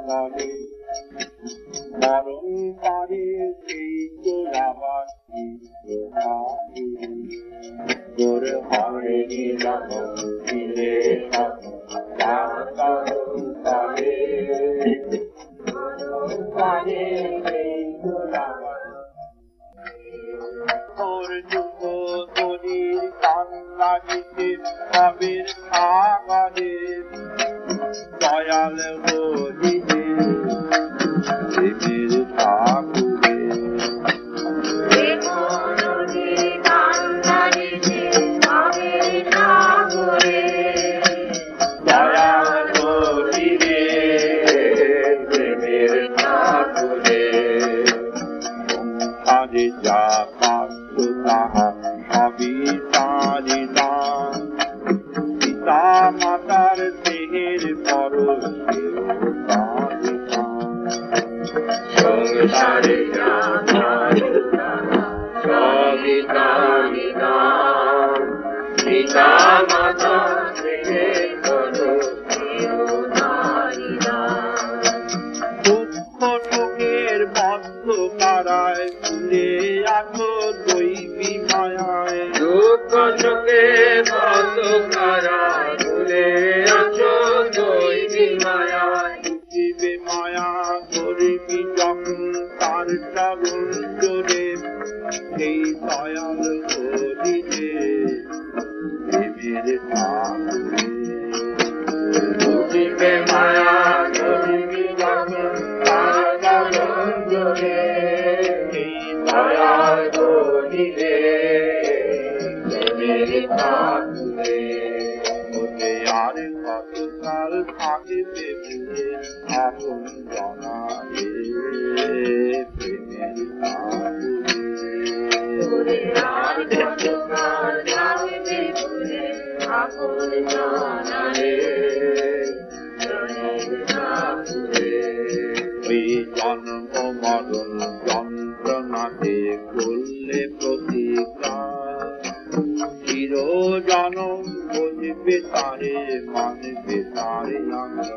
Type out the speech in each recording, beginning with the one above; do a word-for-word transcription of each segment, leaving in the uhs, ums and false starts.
সাগরে মরণ পারে সেই তো আবার তোর হরে নিলাম দিলে পারে পারে সেই তো আবার তোর যুগ তরির কান্না দিতে কবির সাগরে দয়াল হরিদে দেবের ঠাকুরে দয়াল হরিদে দেবের ঠাকুরে আরে যা পাচ্ছ তাহা সবই তারি দান পিতা মাতার দেহের পরশ সংসারে যা পাচ্ছ সবই তারি দান পিতা মাতার দেহের পরশ দুঃখ সুখের বদ্ধ কারায় ভুলে আছো দৈবী মায়ায় দুঃখ সুখের বদ্ধ কারায় ভুলে আছো দৈবী মায়ায় জীবে মায়া করবি যখন তার শ্রাবণ জোরে সেই দয়াল হরিদে দেবের ঠাকুরে জীবে মায়া করবি যখন তার শ্রাবণ জোরে সেই দয়াল হরিদে দেবের ঠাকুরে ওতে আর কতকাল থাকিবে ভুলে আপন জনারে প্রেমের ঠাকুরে আর কতকাল থাকিবে ভুলে আপন জনারে প্রেমের ঠাকুরে ওই জন্ম মরণ যন্ত্রণাতে করলে প্রতিজ্ঞা চির জনম বুঝবে তারে মানবে তারে আমরা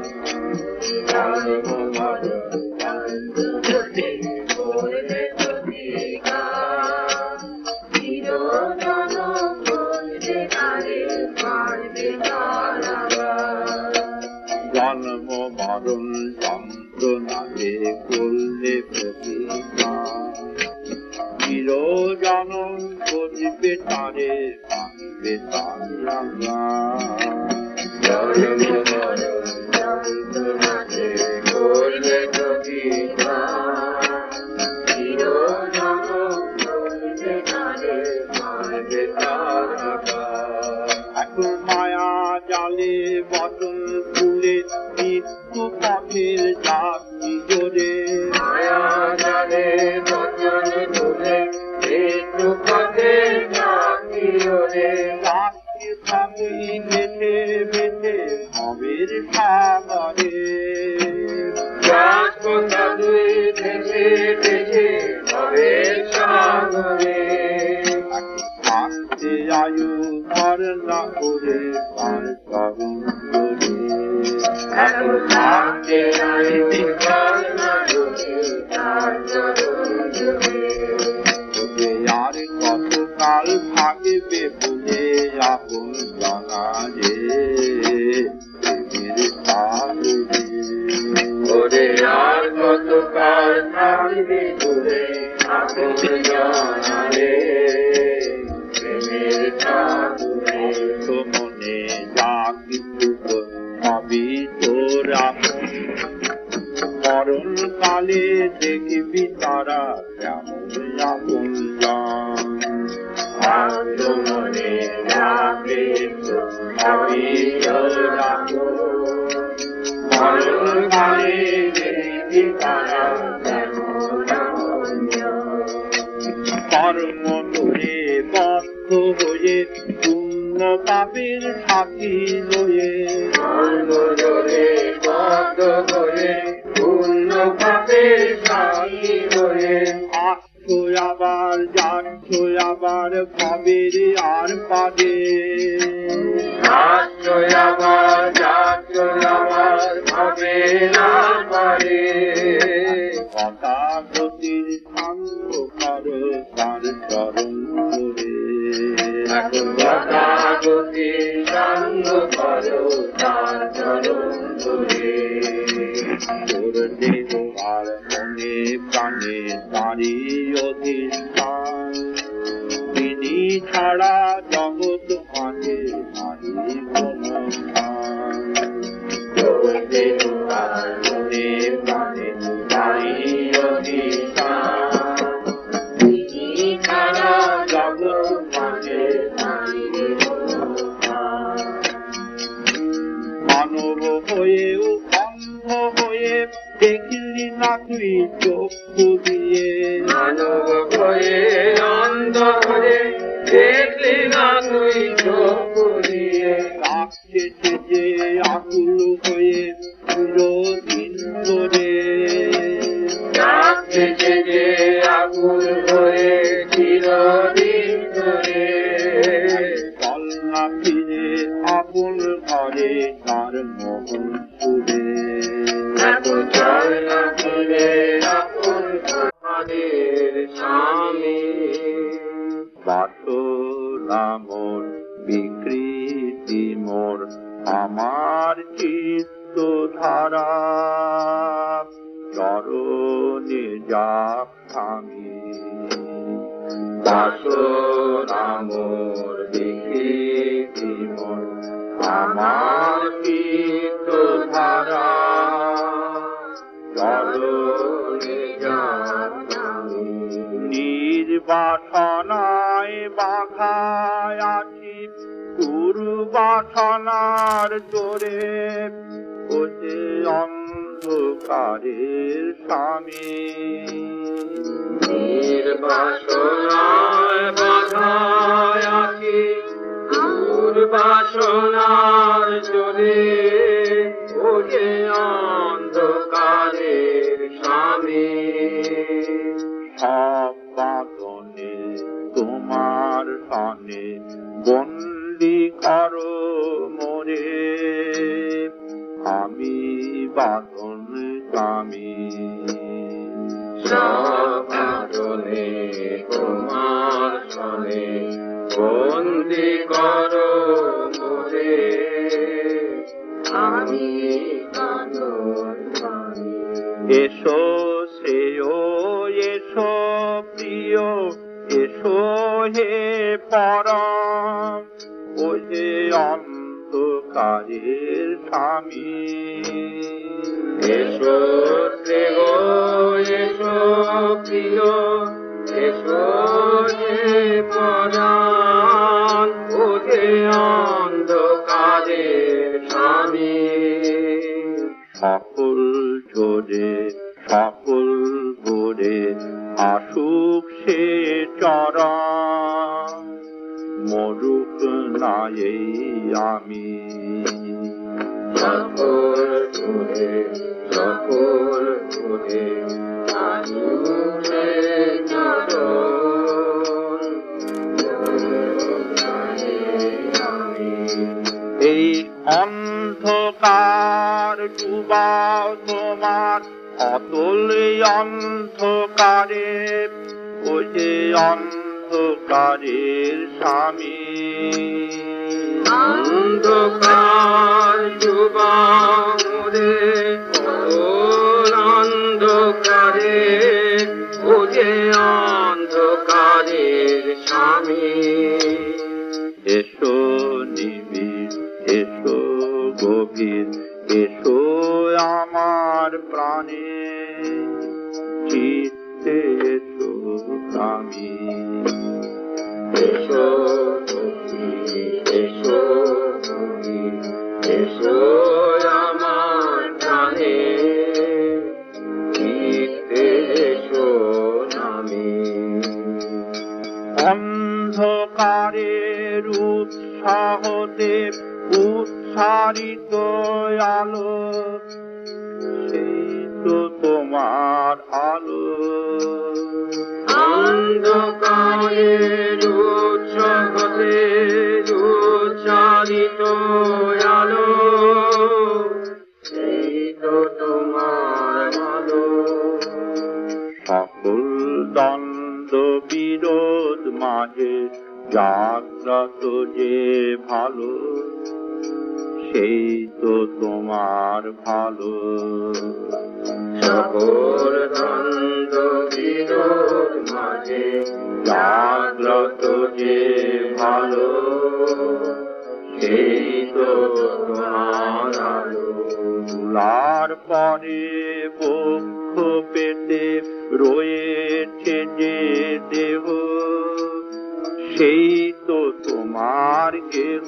জন্ম মরণ যন্ত্রণাতে করলে প্রতিজ্ঞা চির জনম বুঝবে তারে মানবে তারা জন্ম মরণ যন্ত্রণাতে করলে প্রতিজ্ঞা চির জনম বুঝবে তারে মানবে তারে আমরা জন্ম মরণ যন্ত্রণাতে করলে প্রতিজ্ঞা চির জনম বুঝবে তারে মানবে তারা এখন মায়া জালে বদল ফুলে মৃত্যু পথের যাত্রী জোরে মায়া জালে বদল ফুলে মৃত্যু পথের যাত্রী জোরে যাত্রী সবই বেঁধে বেঁধে ভবের সাগরে যাত্র সবই বেঁধে বেঁধে ভবের সাগরে থাকতে আয়ু মর না করে পার পাবন করে এখন থাকতে আয়ু মর না করে তার চরণ জুড়ে ওকে আর কতকাল থাকবে ভুলে আপন জানারে প্রেমের ঠাকুরে ওরে আর কতকাল থাকবে ভুলে আপন জানারে মনে যা কিছু সবই তোরা মরণ কালে দেখবি তারা কেমন আপন মনে যা কিছু সবই তোরা মরণ কালে দেখবি তারা কেমন কর্ম করে বদ্ধ হয়ে পূর্ণ পাপের সাথী লয়ে বদ্ধ হয়ে পূর্ণ পাপের সাথী লয়ে আসছো আবার যাচ্ছ আবার পাবের আর পাবে আসছো আবার যাচ্ছ আবার পাবে আর চরণ ধরে ঠাকুর তথাগতি সঙ্গ করো তার চরণ ধরে তোর দেহ আর মনে প্রাণে তারি অধিষ্ঠান তিনি ছাড়া জগৎ মাঝে নারী কোনো স্থান তোর দেহ আর মনে প্রাণে তারি অধিষ্ঠান তিনি ছাড়া জগৎ মাঝে নারী কোনো স্থান মানব হয়েও অন্ধ হয়ে দেখলি না তুই চক্ষু দিয়ে মানব হয়ে অন্ধ হয়ে দেখলি না তুই চক্ষু দিয়ে ডাকছে যে আকুল হয়ে চিরদিন ধরে ডাকছে যে আকুল হয়ে চিরদিন ধরে চল না ফিরে আপন ঘরে তার মোহন সুরে ঠাকুর চল না ফিরে আপন আমাদের স্বামী বাসনা মোর বিকৃতি মোর আমার চিত্ত ধারা চরণে যাক স্বামী বাসনা মোর বিকৃতি মোর আমার চিত্ত ধারা চরণে যাক স্বামী নির্বাসনায় বাঘায় আছি দুর্বাসনার জোরে ও যে অন্ধকারের স্বামী নির্বাসনায় বাধায় আছি দুর্বাসনার জোরে ও যে অন্ধকারের স্বামী সব বাঁধনে তোমার সনে বন্দি করো মোরে আমি বাঁধন স্বামী সাধনে তোমার সনে বন্দি করো মোরে আমি বাঁধন স্বামী এসো শ্রেয় এসো প্রিয় এসো হে পরম ও যে অন্ধকারের স্বামী এসো শ্রেয় এসো প্রিয় এসো হে পরাণ ও যে অন্ধকারের স্বামী সকল জোরে সকল ভোরে আসুক সে চরণ মরুক না এই আমি সকল ঘুরে সকল ঘুরে আসুরে চরণ এই অন্ধকার ডুবাও তোমার অতল অন্ধকারে ও যে অন্ধকারের স্বামী অন্ধকার যুবামুরে অন্ধকারে ও যে অন্ধকারের স্বামী এসো নিবিড় এসো গভীর এসো আমার প্রাণে চিত্তে এসো স্বামী এসো এসো এসো আমার প্রাণে চিত্তে এসো নামে অন্ধকারের উৎসাহতে উৎসারিত আলো সেই তো তোমার আলো অন্ধকারের উৎসবতে উচ্চারিত আলো সেই তো তোমার আলো সকল দ্বন্দ্ব বিরোধ জাগ্রত যে ভালো সেই তো তোমার ভালো। সকল দ্বন্দ্ব বিরোধ মাঝে জাগ্রত যে ভালো সেই তো তোমার আলো। তুলার পরে বক্ষ পেতে রয়েছে যে দেহ সেই তো তোমার কেহ।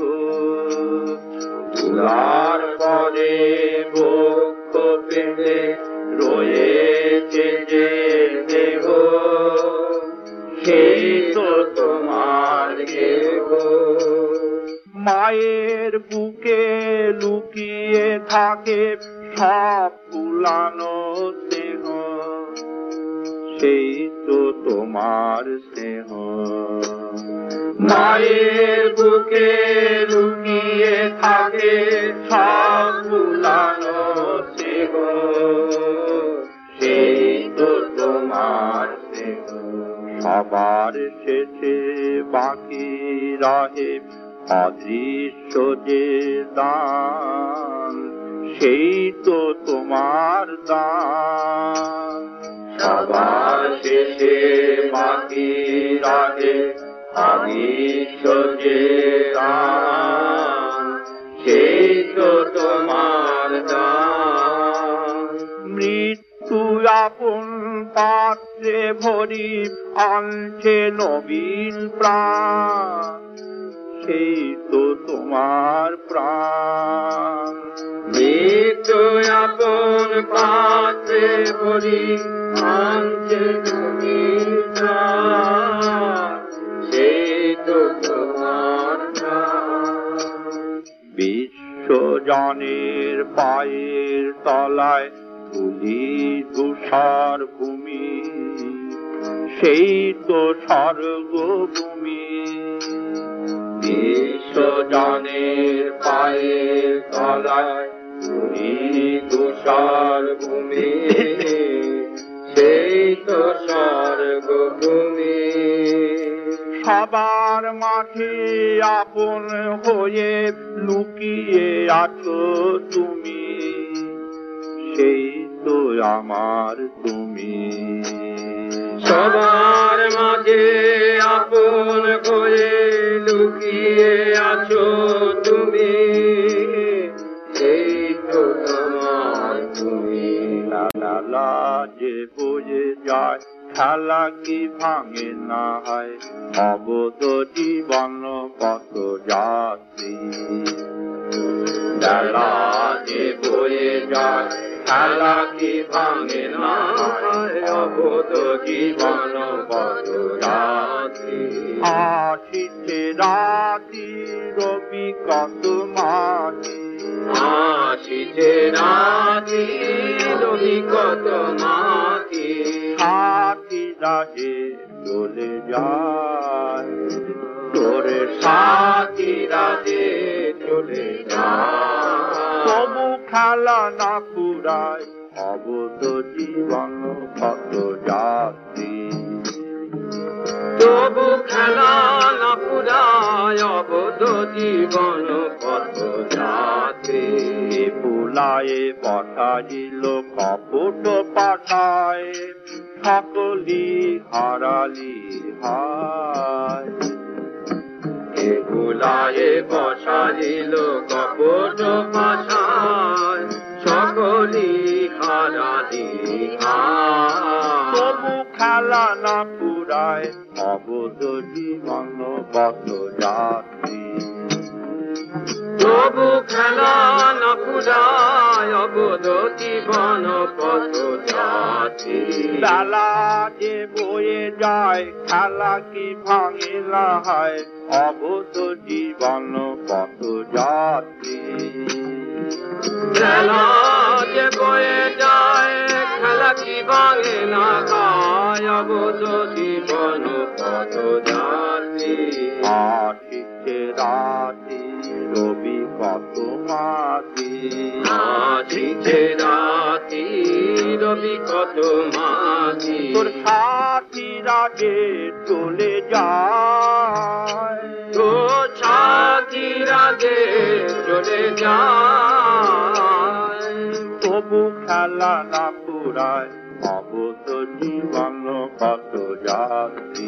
তুলার পরে বক্ষ পেতে রয়েছে যে দেহ সেই তো তোমার কেহ। মায়ের বুকে লুকিয়ে থাকে সব ফুলানো স্নেহ সেই তো তোমার স্নেহ। মায়ের বুকে লুকিয়ে থাকে সব ফুলানো স্নেহ সেই তো তোমার স্নেহ। সবার শেষে বাকি রহে অদৃশ্য যে দান সেই তো তোমার দান। সবার শেষে বাকি রহে অদৃশ্য যে দান সেই তো তোমার দান। মৃত্যু আপন পাত্রে ভরি আনছে নবীন প্রাণ সেই তো তোমার প্রাণ। মৃত্যু আপন পাত্রে ভরি আনছে নবীন প্রাণ সেই তো তোমার প্রাণ। বিশ্বজনের পায়ের তলায় ধুলি তুষার ভূমি সেই তো স্বর্গভূমি। বিশ্বজনের পায়ের তলায় ধুলি তুষার ভূমি সেই তো স্বর্গভূমি। সবার মাঝে আপন হয়ে লুকিয়ে আছো তুমি সেই তো আমার তুমি। সবার মাঝে আপন হয়ে লুকিয়ে আছো তুমি সেই তো তোমার তুমি। লালা যে বয়ে যায় খেলা কি ভাঙে না হয় অবধ জীবন কত যাত্রী। লালা যে বয়ে যায় খেলা কি ভাঙে না হয় অবধ জীবন কত যাত্রী। আসিছে রাতি রবি কত মাটি আসিছে রাতি রবি কত মাটি। সাথীরা যে চলে যায় তোরে সাথীরা যে চলে যায় তবু খেলা না পুরায় অবধ জীবন কত যাত্রী। তবু খেলা না পুরায় অবধ জীবন কত যাত্রী। বুলায়ে বসাইল কপট পাঠায় সকলি হারালি হায়। বুলায়ে বসাইল কপট পাঠায় সকলি হারালি হায়। তবু খেলা না পুরায় অবধ জীবন কত যাত্রী। তবু খেলা না পুরায় অবধ জীবন কত যাত্রী। বেলা যে বয়ে যায় খেলা কি ভাঙে না হয় অবধ জীবন কত যাত্রী। বেলা যে বয়ে যায় খেলা কি ভাঙে না হয় অবধ জীবন কত যাত্রী। আসিছে রাতি রবি কত মাটি আসিছে রাতি রবি কত মাটি। তোর সাথীরা যে চলে যায় তো সাথীরা যে চলে যায়, তবু খেলা না পুরায় অবুধ জীবন কত যাত্রী।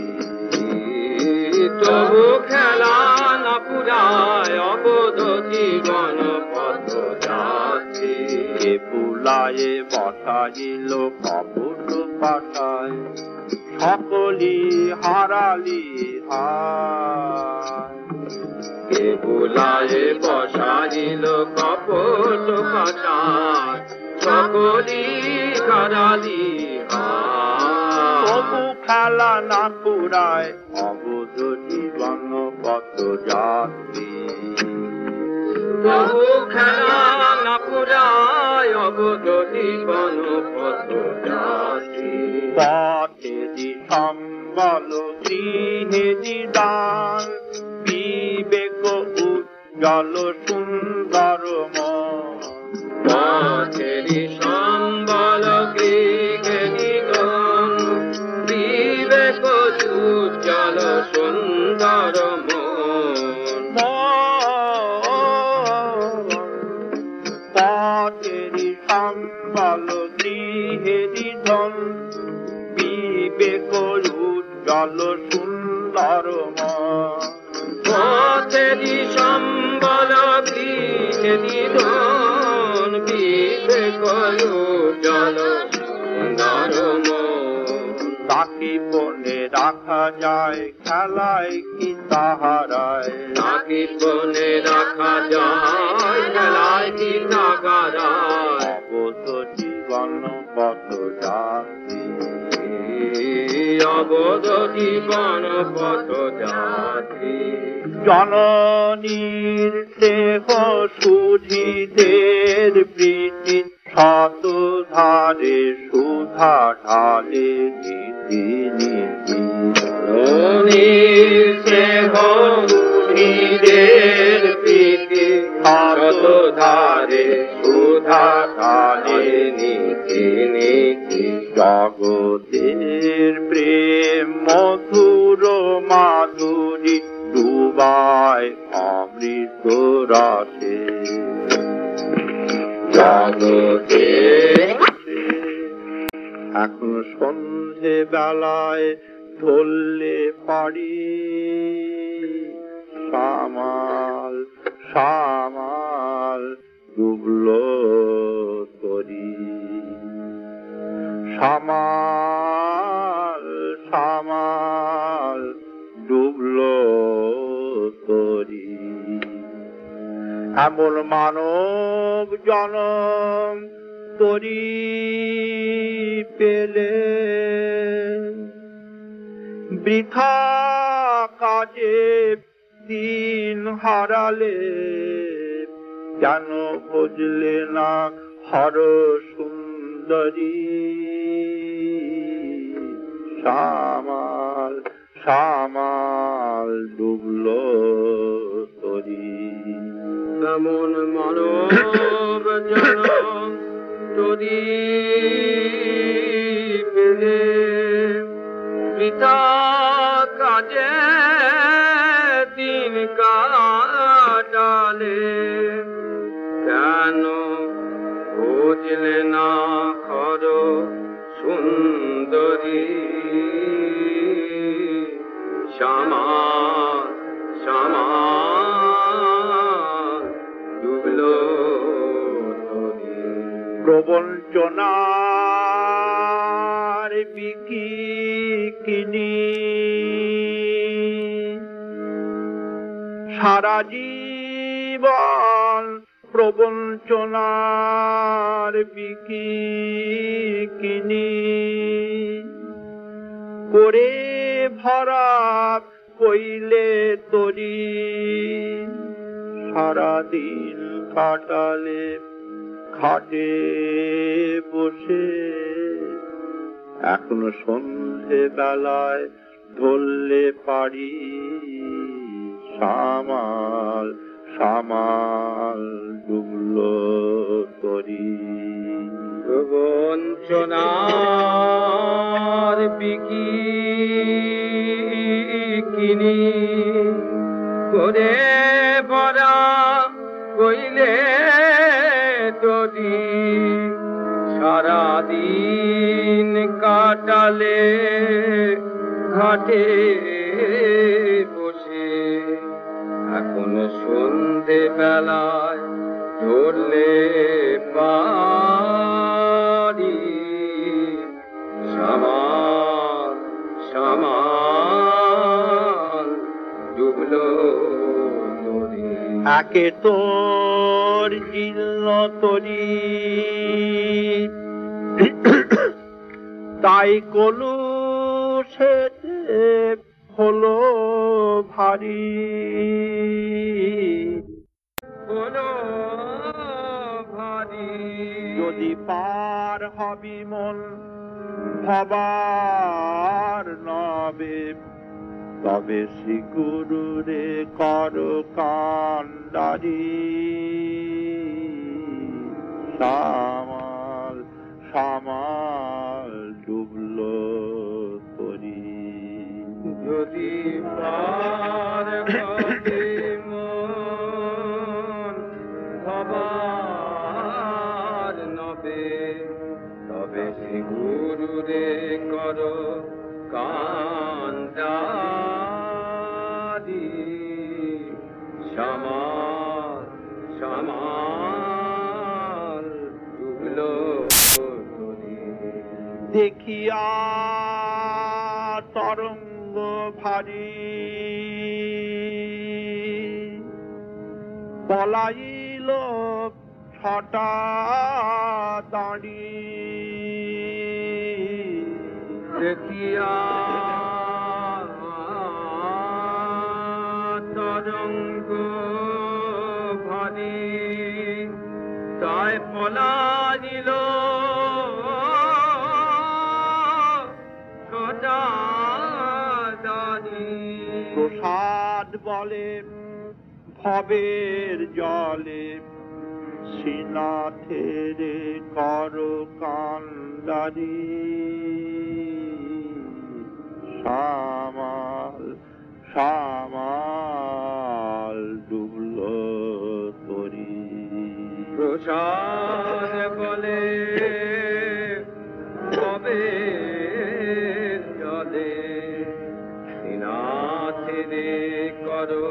তবু খেলা না পুরায় অবুধ জীবন কত যাত্রী। কে বুলায়ে বসাইল কপট পাঠায়, সকলি হারালি হায়। কে বুলায়ে বসাইল কপট পাঠায়, সকলি হারালি হায়। তবু খেলা না পুরায় অবুধ জীবন কত যাত্রী। তবু খেলা না পুরায় অবুধ জীবন কত যাত্রী। পথে দি সম্বল গৃহে দি দান, বিবেক উজ্জ্বল সুন্দর মন। পথেরি সম্বল গৃহে নিধন, বিবেক উজ্জ্বল সুন্দর মন। পথেরি সম্বল গৃহে দি ধন, বিবেক উজ্জ্বল সুন্দর মন। পথেরি সম্বল গৃহে নিধন, বিবেক উজ্জ্বল সুন্দর মন। তাকে বনে রাখা যায় খেলায় কি তাহারায়, তাকে বনে রাখা যায় খেলায় কি তাহারায়। অবুধ জীবন কত যাত্রী। অবুধ জীবন কত যাত্রী। জননীর দেহ সুধীদের প্রীতি, শত ধারে সুধা ঢালে নীতি নীতি। জননীর দেহ সুধীদের প্রীতি, শত ধারে সুধা ঢালে নীতি নীতি। জগতের প্রেম মধুর মাধুরী, ডুবায় অমৃত রসে। জগতে এখন সন্ধে বেলায় ধরলে পারি, সামাল সামাল ডুবলো তরি। সামাল সামাল ডুবলো তরি। এমন মানব জনম তরি পেলে, বৃথা কাজে দিন হারালে। কেন বুঝলে না হর সুন্দরী, সামাল সামাল ডুবলো তরি। এমন মানব জনম তরি পেলে, বৃথা কাজে দিন কাটালে। কেন বুঝলে না খর সুন্দরী, শ্যামা শ্যামা ডুবলো তরি। প্রবঞ্চনার বিকি কিনি, সারা জীবন প্রবঞ্চনার বিকি কিনি। করে ভরা কইলে তরি, সারাদিন কাটালে খাটে বসে। এখনো সন্ধে বেলায় ধরলে পারি, সামাল সামাল ডুবলো তরি। প্রবঞ্চনার বিকি কিনি, করে ভরা কইলে যদি সারাদিন কাটালে ঘাটে বসে, এখন সন্ধে বেলায় ধরলে পারি সামাল সামাল ডুবলো নদী। একে তোর জীর্ণ তরি তাই কলু সেতে হলো ভারী, হলো ভারী। যদি পার হবি মন ভবার নবে, তবে শ্রী গুরুরে কর কান্ডারি সামাল সামাল ডুবলো তরি। যদি পার হবি মন ভবার নবে, তবে শ্রী গুরুরে কর কান্ডারি সামাল সামাল ডুবলো নদী। দেখিয়া তরঙ্গ ভারী পলাইল ছটা দাঁড়ি, দেখিয়া তরঙ্গ ভারী তাই পলাইল ছটা দাঁড়ি। প্রসাদ বলে ভবের জলে শ্রীনাথের কর কান্ডারি সামাল সামাল ডুবলো তরি। প্রসাদ বলে কবে জলে শ্রীনাথেরে করো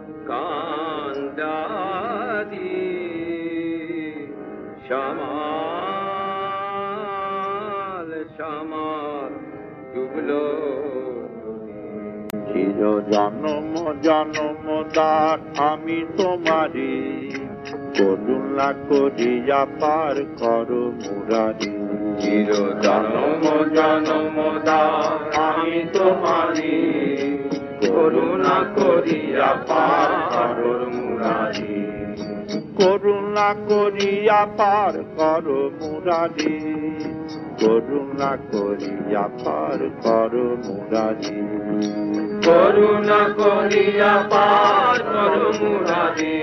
কান্ডারি সামাল সামাল ডুবলো। চির জন্ম জন্ম দার আমি তোমারি, করুণা করিয়া পার করো মুরারি। চির জন্ম জন্ম দার আমি তোমারি, করুণা করিয়া পার করো মুরারি। করুণা করিয়া পার করো মুরারি, করুণা করিয়া পার করো মুরারি। করুণা করিয়া পার করো মুরারি,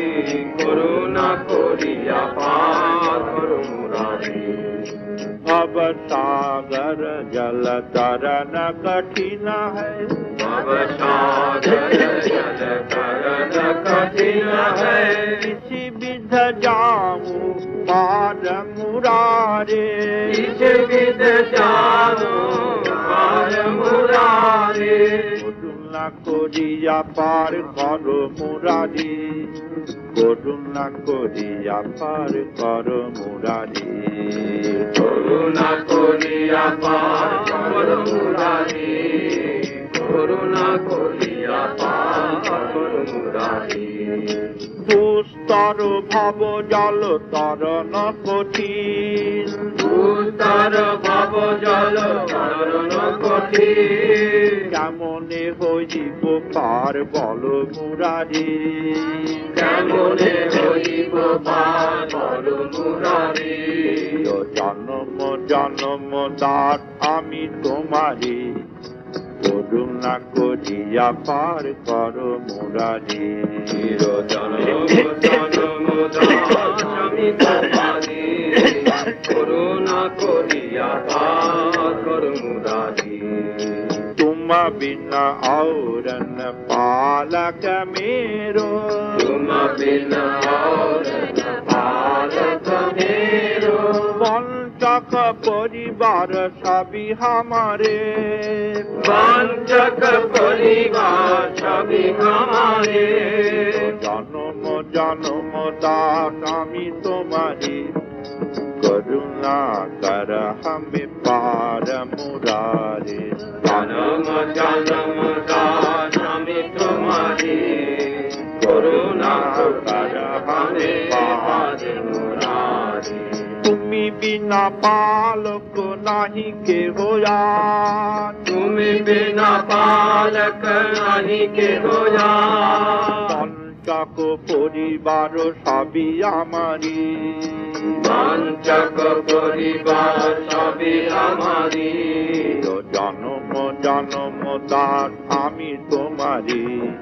করুণা করিয়া পার করো মুরারি। भव सागर जल तरन कठिन है, भव सागर जल तरन कठिन है। किसी विध जाऊं पार मुरारे, किसी विध जाऊं पार मुरारे। করুণা করিয়া পার করো মুরারি, করুণা করিয়া পার করো মুরারি। করুণা করিয়া পার করো মুরারি, করুণা করিয়া পার করো মুরারি। দুস্তর ভব জল তরণ কঠিন, দুস্তর ভব জল তরণ কঠিন। কেমনে হইব পার বল মুরারি, কেমনে হইব পার বল মুরারি। জন্ম জন্ম দার আমি তোমারি, করুণা করিয়া পার করো মুরারি। চির জন্ম জন্ম দার আমি তোমারি, করুণা করিয়া পার করো মুরারি। तुम बिना और न पालक में मेरो तुम बिना और न पालक मेरो वंचक परिवार सभी हमारे वंचक परिवार सभी हमारे जन्म जन्म दास आमी तुम्हारी करुणा कर हमें पार मुरारे जन्म जन्म दास आमी तुम्हारी करुणा कर हमें पार मुरारे तुम्ही बिना पालक नहीं के होया तुम बिना पालक नहीं के होया वंचक परिवार सभी हमारी वंचक परिवार सभी हमारी जन्म जन्म दास आमी तुम्हारी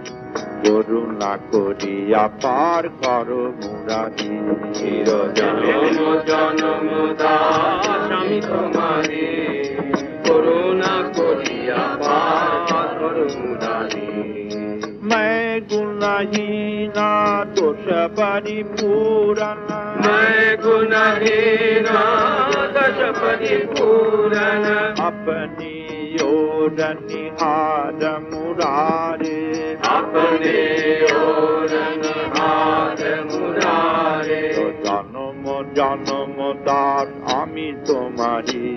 करुणा करिया पार करो मुरारी চির জনম জনম দাস আমি তোমারি করুণা করিয়া পার করো মুরারি मैं गुणहीना दोष परिपूर्ण मैं गुणहीन दश परिपूर्ण अपनी ओर निहार मुरारे अपने ओर निहार मुरारे जन्म जन्म दास आमी तुम्हारी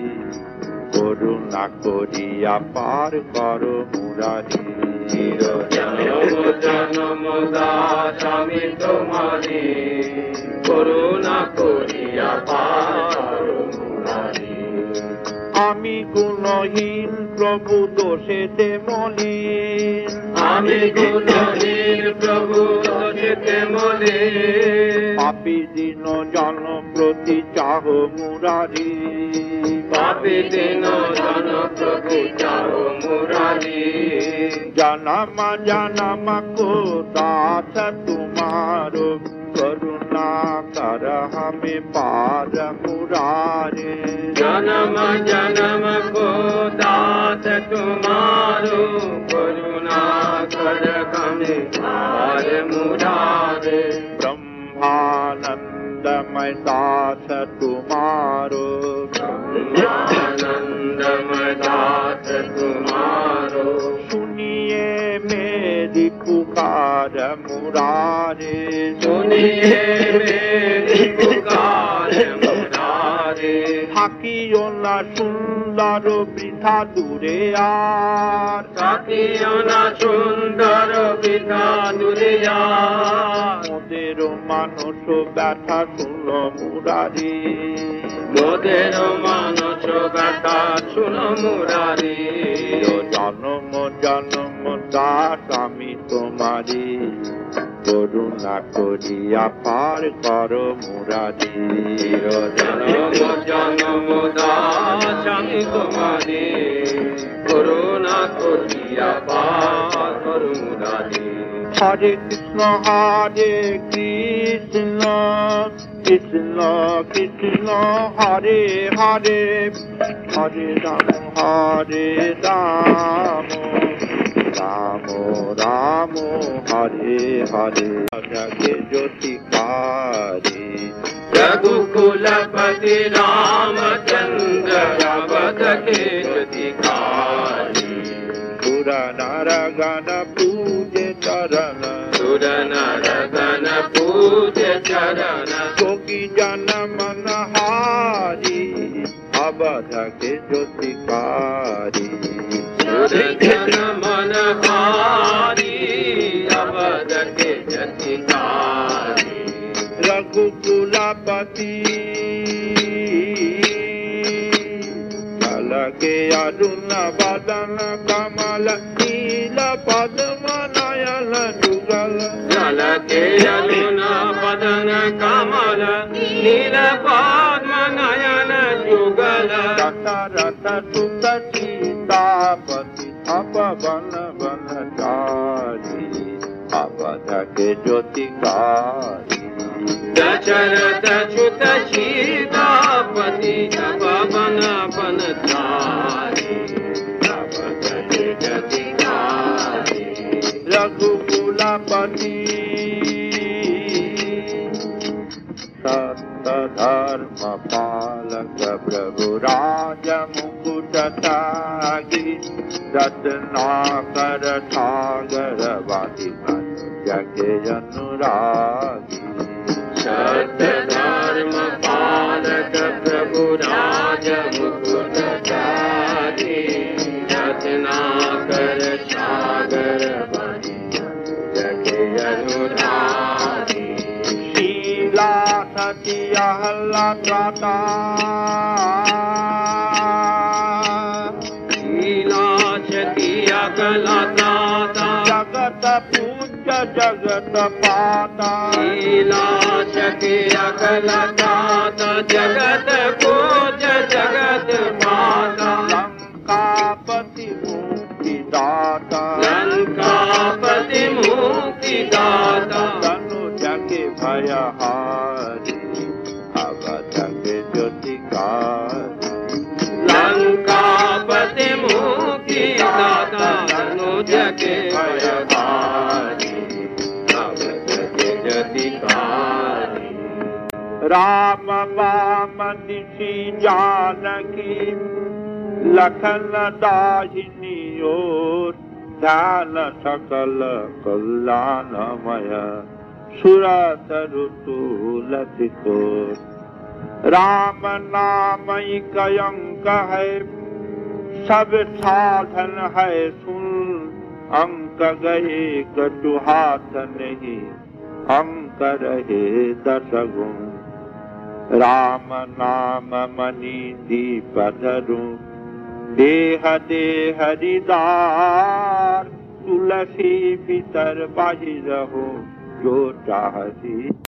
करुणा करिया पार करो मुरारी চির জনম জনম দাস আমি তোমারি করুণা করিয়া পার করো মুরারি আমি গুণহীন প্রভু দোষেতে মলিন আমি গুণহীন প্রভু দোষেতে মলিন পাপী দিন জন প্রতি চাহ মুরারি পাপী দিন জন প্রতি চাহ মুরারি জানামা জানামা को दास तुम्हारो करुणा कर हमें पार मुरारे जन्म जन्म को दास तुम्हारो करुणा कर हमें पार मुरारे ब्रह्मानंदमय दास तुम्हारो ब्रह्मानंदमय दास तुम्हारो सुनिए मेरी पुकार मुरारे सुनिए मेरी पुकार मुरारे থাকিও না সুন্দর বৃথা দূরে আর থাকিও না সুন্দর বৃথা দূরে আর মোদের মানুষ ব্যথা শুনো মুরারি মোদের মানস ব্যথা শুনো মুরারি জন্ম জন্ম দাস আমি তোমারি করুণা করিয়া পার করো মুরারি জন্ম জন্ম দাস আমি তোমারি করুণা করিয়া পার করো মুরারি হরে কৃষ্ণ হরে কৃষ্ণ কৃষ্ণ কৃষ্ণ হরে হরে হরে রাম হরে রাম রাম রাম হরে হরে জগে জ্যোতিকারি रघुकुलपति रामचंद्र अवध के ज्योतिकारी सुर नर गण पूजे चरण सुर नर गण पूजे चरण जोगी जन मन हारी अवध के ज्योतिकारी सुर जन मन हारी अवध के ज्योतिकारी रघुकुलपति लगे अरुण बदन कमल नील पद्म नयन जुगल लगे अरुण बदन कमल नील पद्म नयन जुगल दशरथ सुत सीतापति अपवन बनचारी अवध के ज्योतिकारी दशरथ सुत सीतापति पवन बनचारी अवध के ज्योतिकारी रघुकुलपति सत्य धर्म पालक प्रभु राज मुकुट त्यागी रत्नाकर सागर वासी जगे अनुरागी सत्य धर्म पालक प्रभु राज मुकुट त्यागी रत्नाकर सागर वासी जगे अनुरागी शीला सती अहला त्राता शीला सती अहला त्राता जगत पूज्य जगत पाता शीला सती अहला त्राता जगत पूज्य जगत पाता लंकापति मुक्ति दाता लंकापति मुक्ति दाता तनु जगे भयहारी अवध के ज्योतिकारी लंकापति मुक्ति दाता तनु जगे भयहारी अवध के ज्योतिकारी राम वाम निशि जानकी लखन दाहिनी ओर ध्यान सकल कल्याणमय सुरत ऋतु कोर राम नाम एक अंक है सब साधन है सुन अंक गए कटु हाथ नहीं अंक रहे दस गुण राम नाम मणि दीप धरू देह देह हरिदार तुलसी भीतर बाहिर हो जो चाहती